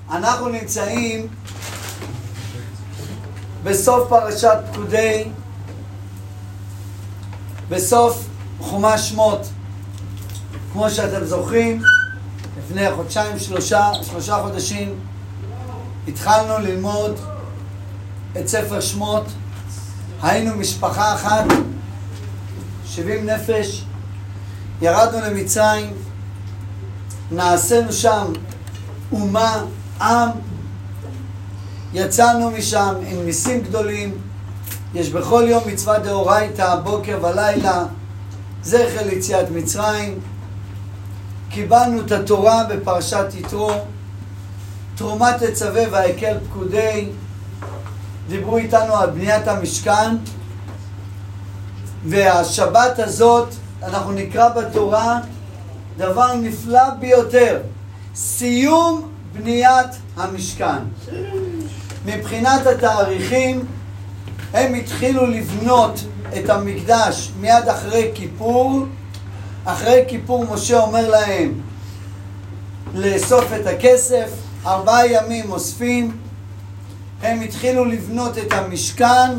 אנחנו נמצאים בסוף פרשת פקודי, בסוף חומש שמות. כמו שאתם זוכרים, לפני שלושה חודשים, התחלנו ללמוד את ספר שמות. היינו משפחה אחת, 70 נפש, ירדנו למצרים, נעשינו שם אומה, עם, יצאנו משם עם ניסים גדולים. יש בכל יום מצווה דאורייתא, בוקר ולילה, זכר ליציאת מצרים. קיבלנו את התורה בפרשת יתרו, תרומת תצווה והקל פקודי, דיברו איתנו על בניית המשכן, והשבת הזאת אנחנו נקרא בתורה דבר נפלא ביותר, סיום בניית המשכן. מבחינת התאריכים, הם התחילו לבנות את המקדש מיד אחרי כיפור. אחרי כיפור משה אומר להם לאסוף את הכסף, 4 ימים אוספים. הם התחילו לבנות את המשכן,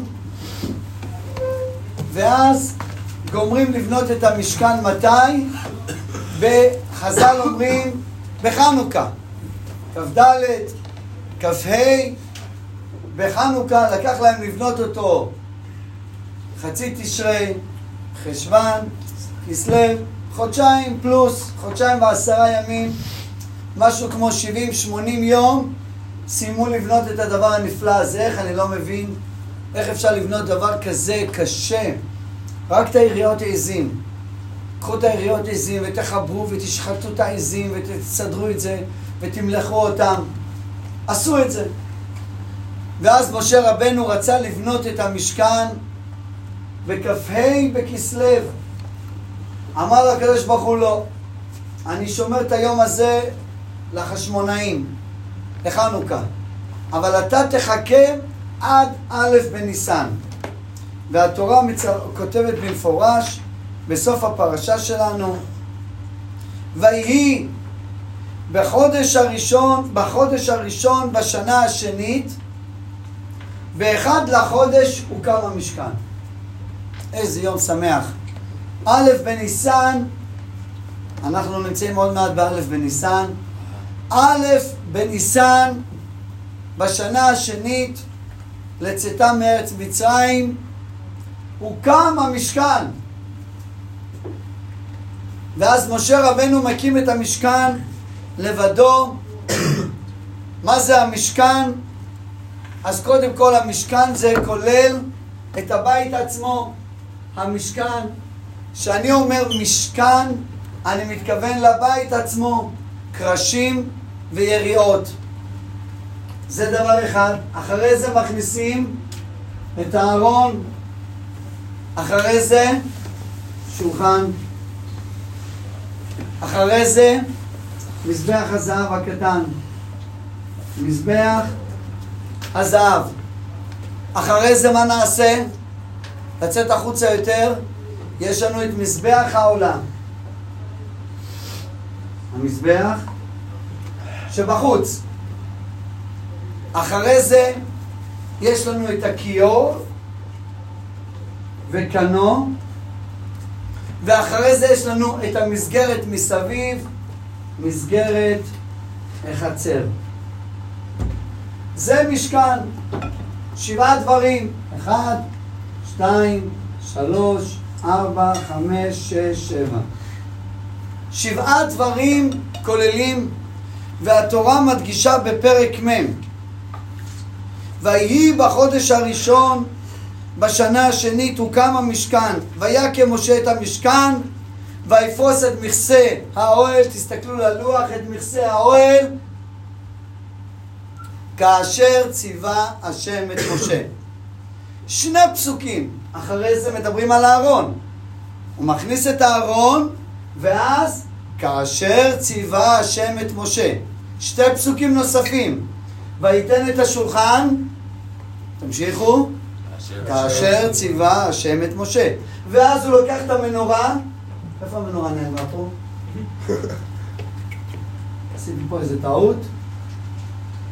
ואז גומרים לבנות את המשכן מתי? בחז"ל אומרים בחנוכה, כ"ד, כ"ה, בחנוכה. לקח להם לבנות אותו חצי תשרי, חשוון, כסלו, חודשיים פלוס, חודשיים ו10 ימים, משהו כמו 70-80 יום, סיימו לבנות את הדבר הנפלא הזה. איך אני לא מבין איך אפשר לבנות דבר כזה קשה. רק את היריעות העזים, קחו את היריעות העזים ותחברו ותשחטו את העזים ותסדרו את זה ותמלכו אותם. עשו את זה. ואז משה רבנו רצה לבנות את המשכן בכ"ה בכסלו. אמר לקדוש ברוך הוא לא, אני שומר את היום הזה לחשמונאים, לחנוכה, אבל אתה תחכה עד א' בניסן. והתורה כותבת במפורש בסוף הפרשה שלנו, ויהי בחודש הראשון בשנה השנית, באחד לחודש הוקם המשכן. איזה יום שמח. א' בניסן, אנחנו נמצאים עוד מעט באלף בניסן. א' בניסן בשנה השנית לצאתם מארץ מצרים הוקם המשכן. ואז משה רבנו מקים את המשכן לבדו. מה זה המשכן? אז קודם כל המשכן זה כולל את הבית עצמו. המשכן, שאני אומר משכן, אני מתכוון לבית עצמו, קרשים ויריעות. זה דבר אחד. אחרי זה מכניסים את הארון, אחרי זה שולחן, אחרי זה מזבח הזהב הקטן, מזבח הזהב. אחרי זה מה נעשה? לצאת החוצה יותר, יש לנו את מזבח העולם, המזבח שבחוץ. אחרי זה יש לנו את הכיור וקנו, ואחרי זה יש לנו את המסגרת מסביב, מסגרת החצר. זה משכן. 7 דברים, 1, 2, 3, 4, 5, 6, 7. 7 דברים כוללים, והתורה מדגישה בפרק מ' ויהי בחודש הראשון בשנה השנית הוקם המשכן, ויקם משה את המשכן ויפרוס את מכסה האוהל. תסתכלו ללוח, את מכסה האוהל כאשר ציווה השם את משה. 2 פסוקים אחרי זה מדברים על הארון. הוא מכניס את הארון, ואז כאשר ציווה השם את משה. 2 פסוקים נוספים. ויתן את השולחן, תמשיכו, כאשר ציווה השם את משה. ואז הוא לוקח את המנורה. איפה המנורה נעלמה פה? עשיתי פה איזה טעות.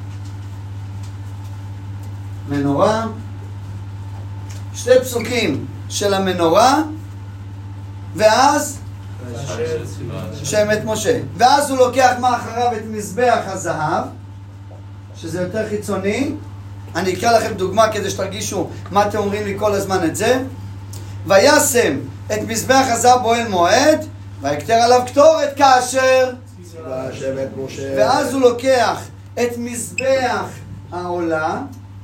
מנורה, שתי פסוקים של המנורה, ואז שבט משה. ואז הוא לוקח מאחריו את מזבח הזהב, שזה יותר חיצוני. אני אקרא לכם דוגמה כדי שתרגישו מה אתם אומרים לי כל הזמן את זה. וישם את מזבח הזהב באוהל מועד, ויקטר עליו קטורת כאשר שבט משה. ואז הוא לוקח את מזבח העולה,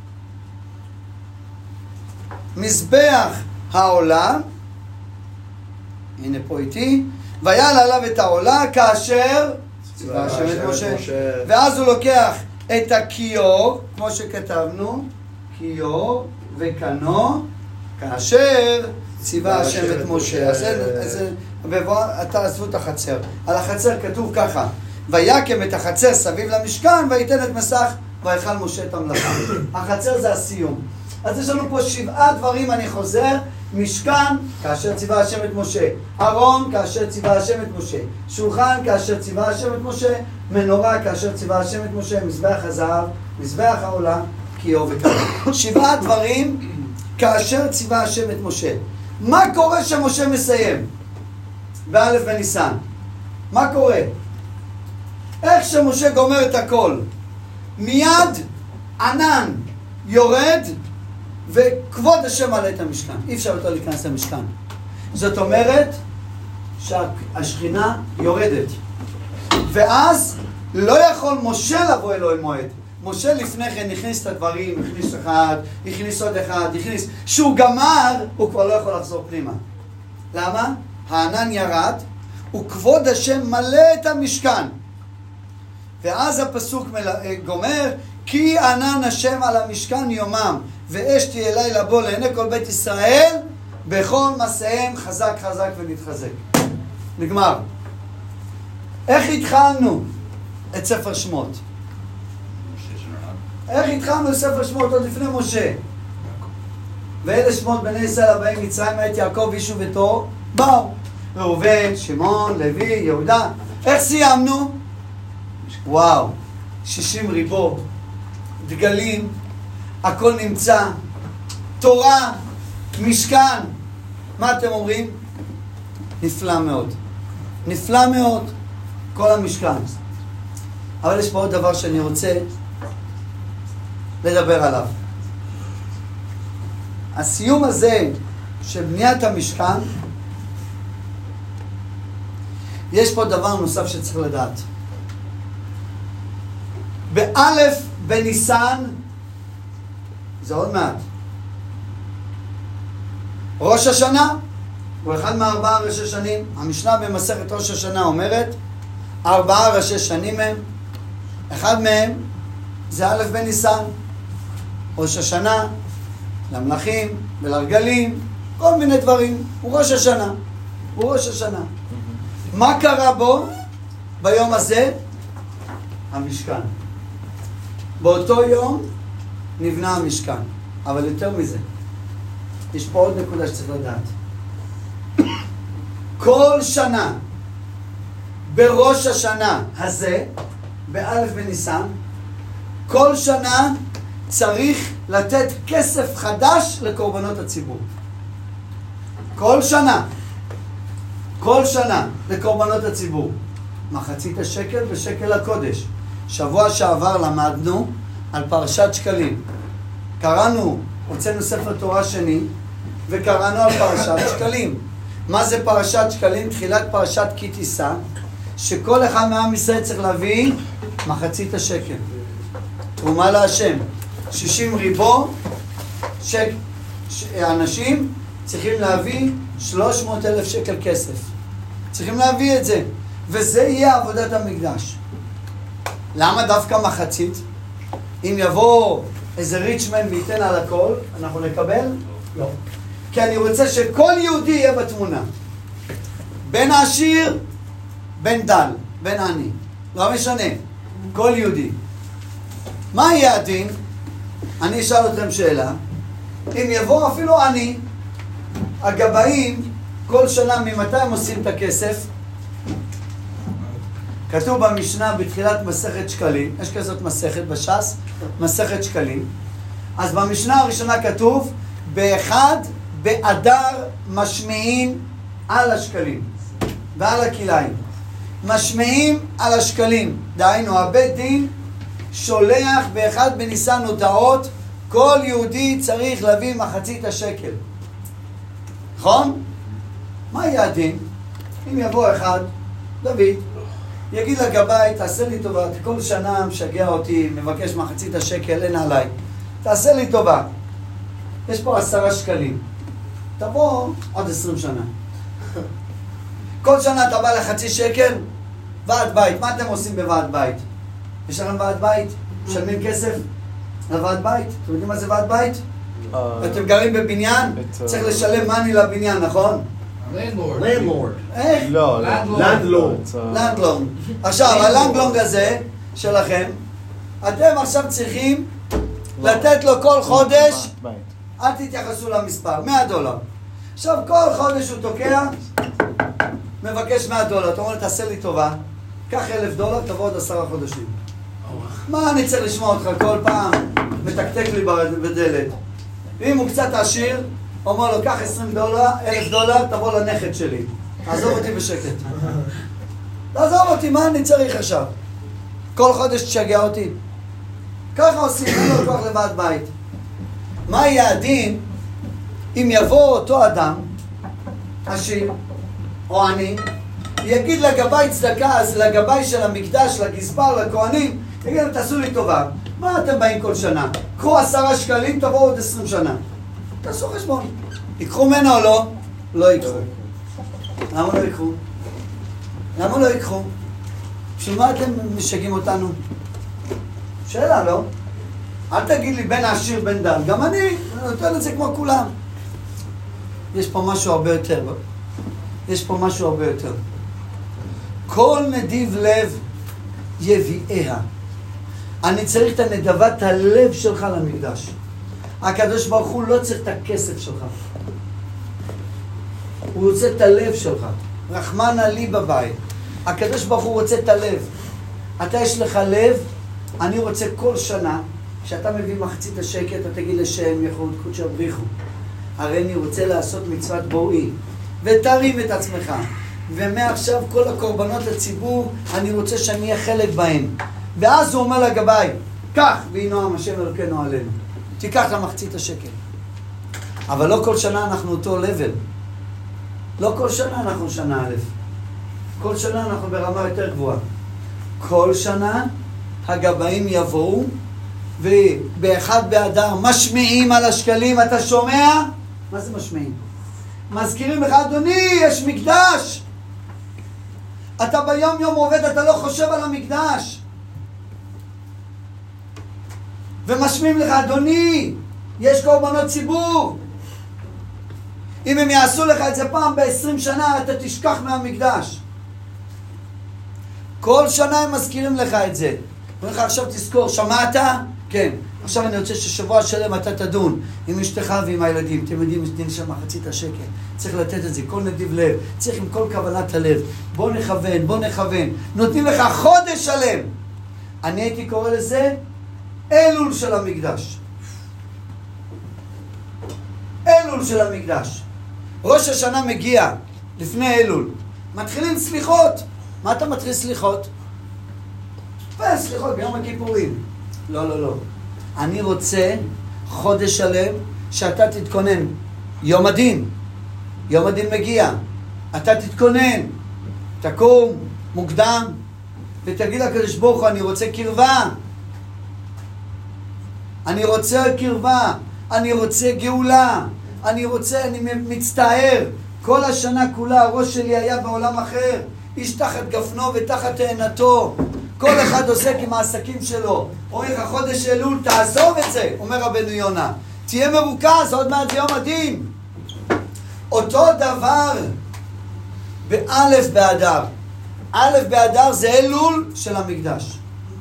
מזבח העולה, הנה פה איתי, ויעל עליו את העולה כאשר ציווה השם את משה. ואז הוא לוקח את הכיור, כמו שכתבנו, כיור וקנו, כאשר ציווה השם את משה. אז תעזבו את החצר. על החצר כתוב ככה, ויקם את החצר סביב למשכן, ויתן את מסך, ויאכל משה את המלאכה. החצר זה הסיום. אז יש לנו פה 7 דברים, אני חוזר. משכן, כאשר ציווה השם את משה. ארון, כאשר ציווה השם את משה. שולחן, כאשר ציווה השם את משה. מנורה, כאשר ציווה השם את משה. מזבח הזהב, מזבח העולה, כיור וקנו. 7 דברים, כאשר ציווה השם את משה. מה קורה שמשה מסיים? באלף בניסן. מה קורה? איך שמשה גומר את הכל? מיד ענן יורד, וכבוד השם מעלה את המשכן. אי אפשר יותר להיכנס למשכן. זאת אומרת שהשכינה יורדת. ואז לא יכול משה לבוא אל אוהל מועד. משה לפני כן הכניס את הדברים, הכניס אחד, הכניס עוד אחד, הכניס. כשהוא גמר, הוא כבר לא יכול לחזור פנימה. למה? הענן ירד, וכבוד השם מלא את המשכן. ואז הפסוק גומר, כי ענן השם על המשכן יומם, ואש תהיה לילה בו לעיני כל בית ישראל, בכל מסעיהם חזק חזק ונתחזק. נגמר. איך התחלנו את ספר שמות? איך התחלנו את ספר שמות עוד לפני משה? ואלה שמות בני ישראל הבאים מצרים את יעקב איש וביתו באו. ראובן, שמעון, לוי, יהודה. איך סיימנו? וואו, 60 ריבו, דגלים, הכל נמצא, תורה, משכן. מה אתם אומרים? נפלא מאוד. נפלא מאוד, כל המשכן. אבל יש פה עוד דבר שאני רוצה לדבר עליו. הסיום הזה של בניית המשכן, יש פה דבר נוסף שצריך לדעת. באלף בניסן, זה עוד מעט, ראש השנה הוא אחד מה4 ראשי שנים. המשנה במסכת ראש השנה אומרת 4 ראשי שנים הם, אחד מהם זה אלף בניסן. ראש השנה למלכים ולרגלים, כל מיני דברים. הוא ראש השנה, הוא ראש השנה. מה קרה בו ביום הזה? המשכן. באותו יום נבנה המשכן. אבל יותר מזה, יש פה עוד נקודה שצריך לדעת. כל שנה בראש השנה הזה, באלף בניסן, כל שנה צריך לתת כסף חדש לקורבנות הציבור. כל שנה. כל שנה לקורבנות הציבור. מחצית השקל ושקל הקודש. שבוע שעבר למדנו על פרשת שקלים. קראנו, הוצאנו ספר תורה שני, וקראנו על פרשת שקלים. מה זה פרשת שקלים? תחילת פרשת כי תישא, שכל אחד מעם ישראל צריך להביא מחצית השקל. תרומה להשם. 60 ריבו, אנשים צריכים להביא 300,000 שקל כסף. צריכים להביא את זה. וזה יהיה עבודת המקדש. למה דווקא מחצית? אם יבוא איזה ריצ'מן וייתן על הכל, אנחנו נקבל? לא. כי אני רוצה שכל יהודי יהיה בתמונה. בין עשיר, בין דל, בין עני. לא משנה. כל יהודי. מה יהיה הדין? אני אשאל אתכם שאלה. אם יבוא אפילו עני, הגבאים כל שנה ממתי הם עושים את הכסף? כתוב במשנה בתחילת מסכת שקלים, יש כזאת מסכת בש"ס, מסכת שקלים. אז במשנה הראשונה כתוב, באחד באדר משמיעים על השקלים ועל הכליים. משמיעים על השקלים, דהיינו הבית דין שולח באחד בניסן הודעות, כל יהודי צריך להביא מחצית השקל. נכון? מה יהיה הדין? אם יבוא אחד, דוד, יגיד לגבאי, תעשה לי טובה, כל שנה משגע אותי, מבקש מחצית השקל, אין עליי. תעשה לי טובה. יש פה 10 שקלים. תבוא עוד 20 שנה. כל שנה אתה בא לחצי שקל, ועד בית. מה אתם עושים בוועד בית? יש לכם ועד בית? משלמים כסף לוועד בית? אתם יודעים מה זה ועד בית? אתם גרים בבניין? צריך לשלם מאני לבניין, נכון? Landlord. איך? לא, לנדלונג. עכשיו, הלנדלונג הזה שלכם, אתם עכשיו צריכים לתת לו כל חודש, אל תתייחסו למספר, $100. עכשיו, כל חודש הוא תוקע, מבקש $100. אתה אומר, תעשה לי טובה, קח $1,000, תבוא עוד 10 חודשים. מה אני צריך לשמוע אותך כל פעם, מתקתק לי בדלת? ואם הוא קצת עשיר, אומר לו, קח $20, $1,000, תבוא לנכד שלי. תעזוב אותי בשקט. תעזוב אותי, מה אני צריך עכשיו? כל חודש תשגע אותי. ככה עושים, אין לו כוח לבד בית. מה יהיה הדין אם יבוא אותו אדם, עשיר או עני, יגיד לגבי צדקה, אז לגבי של המקדש, לגזבר, לכהנים, יגיד להם, תעשו לי טובה. מה אתם באים כל שנה? קחו 10 שקלים, תבואו עוד 20 שנה. תעשו חשבון. ייקחו ממנו או לא? לא ייקחו. למה לא ייקחו? למה לא ייקחו? בשביל מה אתם משגעים אותנו? שאלה, לא? אל תגיד לי בין עשיר בין דל. גם אני נותן את זה כמו כולם. יש פה משהו הרבה יותר. יש פה משהו הרבה יותר. כל נדיב לב יביאיה. אני צריך את הנדבת הלב שלך למקדש. הקדוש ברוך הוא לא צריך את הכסף שלך. הוא רוצה את הלב שלך. רחמנא לי בבית. הקדוש ברוך הוא רוצה את הלב. אתה יש לך לב, אני רוצה כל שנה, כשאתה מביא מחצית השקט, אתה תגיד לשם יחוד קודש הבריחו. הרי אני רוצה לעשות מצוות בוראי. ותרים את עצמך. ומעכשיו כל הקורבנות לציבור, אני רוצה שאני אהיה חלק בהם. ואז הוא אומר לגבי, קח וינועם השם אלוקינו עלינו. תיקח למחצית השקל. אבל לא כל שנה אנחנו אותו לבל. לא כל שנה אנחנו שנה א'. כל שנה אנחנו ברמה יותר גבוהה. כל שנה הגבאים יבואו ובאחד באדר משמיעים על השקלים. אתה שומע? מה זה משמיעים? מזכירים לך, אדוני, יש מקדש. אתה ביום יום עובד, אתה לא חושב על המקדש. ומשמיעים לך, אדוני, יש קורבנות ציבור. אם הם יעשו לך את זה פעם ב-20 שנה, אתה תשכח מהמקדש. כל שנה הם מזכירים לך את זה. אומרים לך, עכשיו תזכור, שמעת? כן. עכשיו אני רוצה ששבוע שלם אתה תדון עם אשתך ועם הילדים. אתם יודעים, יש דין של מחצית השקל. צריך לתת את זה, כל נדיב לב. צריך עם כל כוונת הלב. בוא נכוון, בוא נכוון. נותנים לך חודש שלם. אני הייתי קורא לזה אלול של המקדש. אלול של המקדש. ראש השנה מגיע לפני אלול. מתחילים סליחות. מה אתה מתחיל סליחות? סליחות ביום הכיפורים. לא, לא, לא. אני רוצה חודש שלם שאתה תתכונן. יום הדין. יום הדין מגיע. אתה תתכונן. תקום מוקדם ותגיד לקדוש ברוך הוא, אני רוצה קרבה. אני רוצה קרבה. אני רוצה גאולה. אני מצטער. כל השנה כולה הראש שלי היה בעולם אחר. איש תחת גפנו ותחת תאנתו. כל אחד עוסק עם העסקים שלו. אומר לך חודש אלול, תעזוב את זה, אומר רבנו יונה. תהיה מרוכז, עוד מעט זה יום הדין. אותו דבר באלף באדר. אלף באדר זה אלול של המקדש.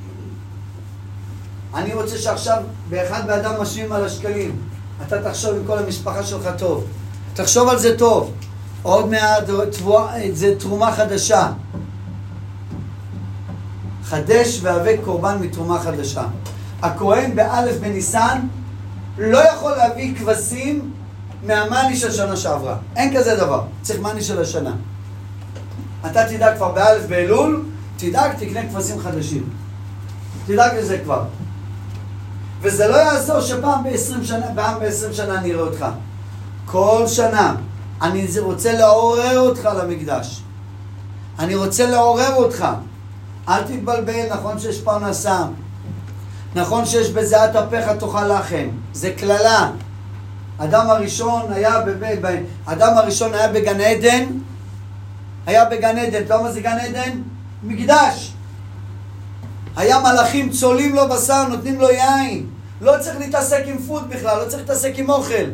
אני רוצה שעכשיו באחד באדר משווים על השקלים. אתה תחשוב עם כל המשפחה שלך טוב. תחשוב על זה טוב. עוד מעט זה תרומה חדשה. חדש והווה קורבן מתרומה חדשה. הכהן באלף בניסן לא יכול להביא כבשים מהמאני של שנה שעברה. אין כזה דבר. צריך מאני של השנה. אתה תדאג כבר באלף באלול, תדאג, תקנה כבשים חדשים. תדאג לזה כבר. וזה לא יעזור שפעם ב-20 שנה, פעם ב-20 שנה אני אראה אותך. כל שנה. אני רוצה לעורר אותך למקדש. אני רוצה לעורר אותך. אל תתבלבל, נכון שיש פרנסה. נכון שיש בזיעת אפיך תאכל לחם. זה כללה. אדם הראשון היה בגן עדן. היה בגן עדן. אתה יודע מה זה גן עדן? מקדש. היה מלאכים צולים לו בשר, נותנים לו יין. לא צריך להתעסק עם פוד בכלל, לא צריך להתעסק עם אוכל.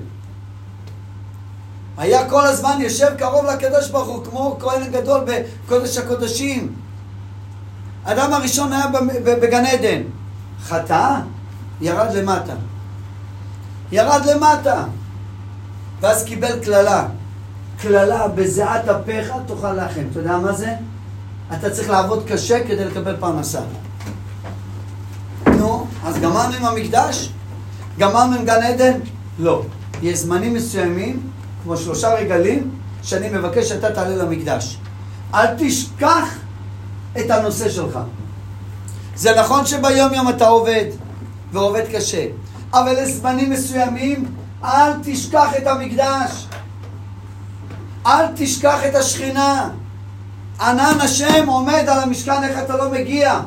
היה כל הזמן יושב קרוב לקדוש ברוך הוא, כמו כהן הגדול בקודש הקודשים. האדם הראשון היה בגן עדן. חטא, ירד למטה. ירד למטה. ואז קיבל כללה. כללה, בזיעת אפיך תאכל לחם. אתה יודע מה זה? אתה צריך לעבוד קשה כדי לקבל פרנסה. נו, אז גמרנו עם המקדש? גמרנו עם גן עדן? לא. יש זמנים מסוימים, כמו 3 רגלים, שאני מבקש שאתה תעלה למקדש. אל תשכח את הנושא שלך. זה נכון שביום יום אתה עובד, ועובד קשה. אבל לזמנים מסוימים, אל תשכח את המקדש. אל תשכח את השכינה. ענן השם עומד על המשכן, איך אתה לא מגיע?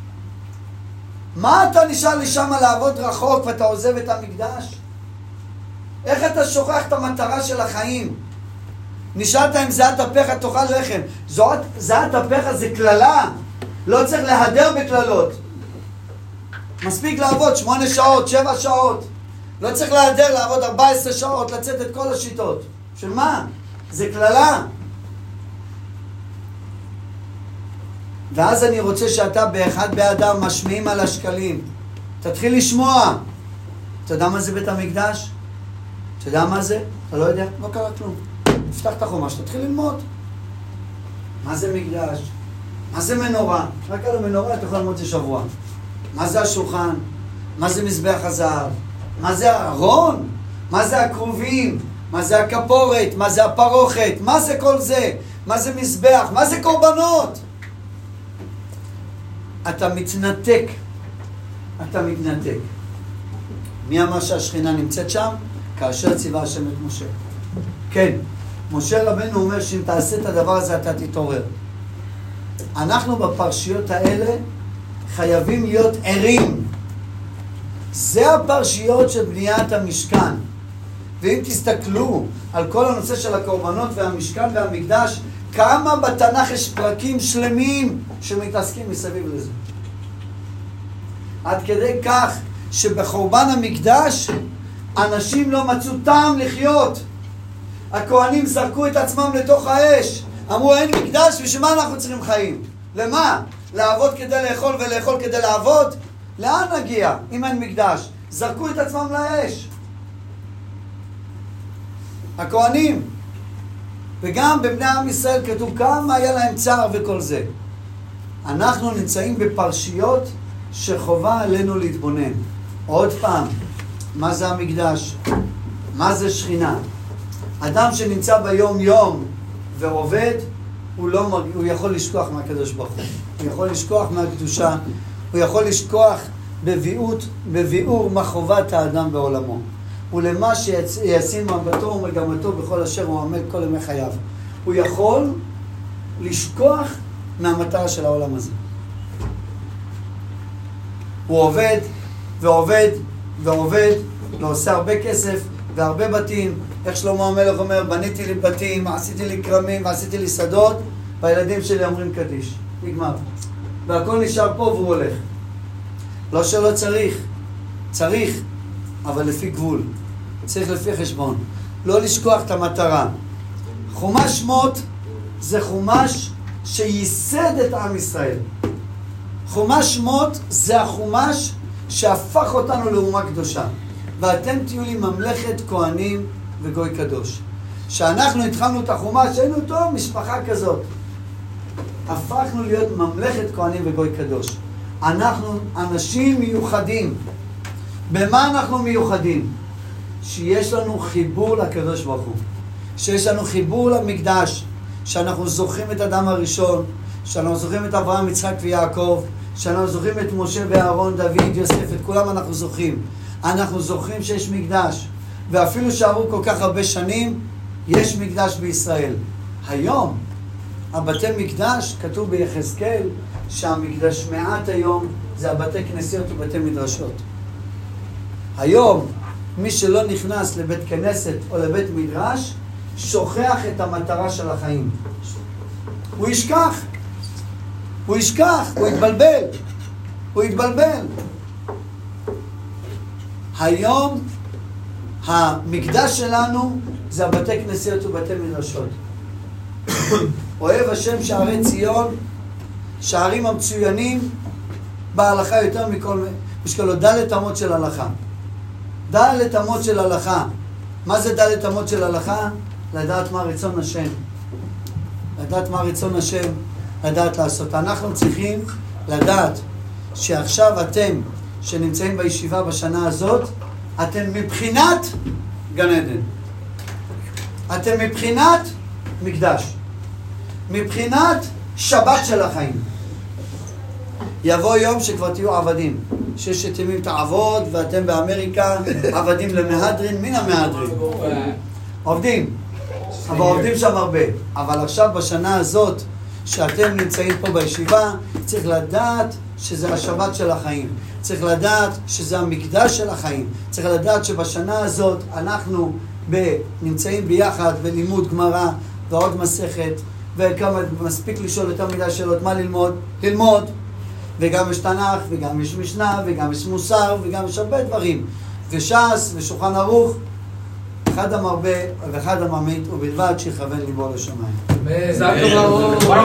מה אתה נשאר לי שם לעבוד רחוק ואתה עוזב את המקדש? איך אתה שוכח את המטרה של החיים? נשאלת אם זיעת אפיך תאכל לחם. זיעת אפיך זה כללה. לא צריך להדר בכללות. מספיק לעבוד 8 שעות, 7 שעות. לא צריך להדר, לעבוד 14 שעות, לצאת את כל השיטות. של מה? זה כללה. ואז אני רוצה שאתה באחד באדם משמיעים על השקלים. תתחיל לשמוע. אתה יודע מה זה בית המקדש? אתה יודע מה זה? אתה לא יודע? לא קרה כלום. תפתח את החומש, תתחיל ללמוד. מה זה מקדש? מה זה מנורה? רק על המנורה אתה יכול ללמוד זה שבוע. מה זה השולחן? מה זה מזבח הזהב? מה זה הארון? מה זה הכרובים? מה זה הכפורת? מה זה הפרוכת? מה זה כל זה? מה זה מזבח? מה זה קורבנות? אתה מתנתק. אתה מתנתק. מי אמר שהשכינה נמצאת שם? כאשר ציווה השם את משה. כן, משה רבנו אומר שאם תעשה את הדבר הזה אתה תתעורר. אנחנו בפרשיות האלה חייבים להיות ערים. זה הפרשיות של בניית המשכן. ואם תסתכלו על כל הנושא של הקורבנות והמשכן והמקדש, כמה בתנ"ך יש פרקים שלמים שמתעסקים מסביב לזה. עד כדי כך שבחורבן המקדש אנשים לא מצאו טעם לחיות. הכהנים זרקו את עצמם לתוך האש. אמרו אין מקדש, בשביל מה אנחנו צריכים חיים? למה? לעבוד כדי לאכול ולאכול כדי לעבוד? לאן נגיע אם אין מקדש? זרקו את עצמם לאש. הכהנים. וגם בבני עם ישראל כתוב כמה היה להם צער וכל זה. אנחנו נמצאים בפרשיות שחובה עלינו להתבונן. עוד פעם, מה זה המקדש? מה זה שכינה? אדם שנמצא ביום יום ועובד, הוא יכול לשכוח מהקדוש ברוך הוא. הוא יכול לשכוח מהקדושה. הוא יכול לשכוח בביאור מה חובת האדם בעולמו. ולמה שישים מבטו ומגמתו בכל אשר הוא עמל כל ימי חייו. הוא יכול לשכוח מהמטרה של העולם הזה. הוא עובד ועובד ועובד, ועושה הרבה כסף והרבה בתים. איך שלמה המלך אומר, בניתי לי בתים, עשיתי לי כרמים, עשיתי לי שדות, והילדים שלי אומרים קדיש. נגמר. והכל נשאר פה והוא הולך. לא שלא צריך, צריך, אבל לפי גבול. צריך לפי חשבון. לא לשכוח את המטרה. חומש שמות זה חומש שייסד את עם ישראל. חומש שמות זה החומש שהפך אותנו לאומה קדושה. ואתם תהיו לי ממלכת כהנים וגוי קדוש. שאנחנו התחלנו את החומש, היינו טוב, משפחה כזאת. הפכנו להיות ממלכת כהנים וגוי קדוש. אנחנו אנשים מיוחדים. במה אנחנו מיוחדים? שיש לנו חיבור לקדוש ברוך הוא, שיש לנו חיבור למקדש, שאנחנו זוכרים את האדם הראשון, שאנחנו זוכרים את אברהם, יצחק ויעקב, שאנחנו זוכרים את משה ואהרון, דוד, יוסף, את כולם אנחנו זוכרים. אנחנו זוכרים שיש מקדש, ואפילו שעברו כל כך הרבה שנים, יש מקדש בישראל. היום, הבתי מקדש, כתוב ביחזקאל, שהמקדש מעט היום זה הבתי כנסיות ובתי מדרשות. היום, מי שלא נכנס לבית כנסת או לבית מדרש, שוכח את המטרה של החיים. הוא ישכח, הוא יתבלבל. היום המקדש שלנו זה הבתי כנסיות ובתי מדרשות. אוהב השם שערי ציון, שערים המצוינים בהלכה יותר מכל משקלו. דלת אמות של הלכה. דלת אמות של הלכה. מה זה דלת אמות של הלכה? לדעת מה רצון השם. לדעת מה רצון השם, לדעת לעשות. אנחנו צריכים לדעת שעכשיו אתם שנמצאים בישיבה בשנה הזאת, אתם מבחינת גן עדן. אתם מבחינת מקדש. מבחינת שבת של החיים. יבוא יום שכבר תהיו עבדים. ששת ימים תעבוד ואתם באמריקה עבדים למהדרין, מן המהדרין. עובדים. אבל עובדים שם הרבה. אבל עכשיו בשנה הזאת שאתם נמצאים פה בישיבה, צריך לדעת שזה השבת של החיים. צריך לדעת שזה המקדש של החיים. צריך לדעת שבשנה הזאת אנחנו נמצאים ביחד בלימוד גמרא ועוד מסכת, וכמה מספיק לשאול יותר מדי שאלות מה ללמוד. וגם יש תנ"ך, וגם יש משנה, וגם יש מוסר, וגם יש הרבה דברים. וש"ס ושולחן ערוך, אחד המרבה ואחד הממעיט, ובלבד שיכוון ליבו לשמיים.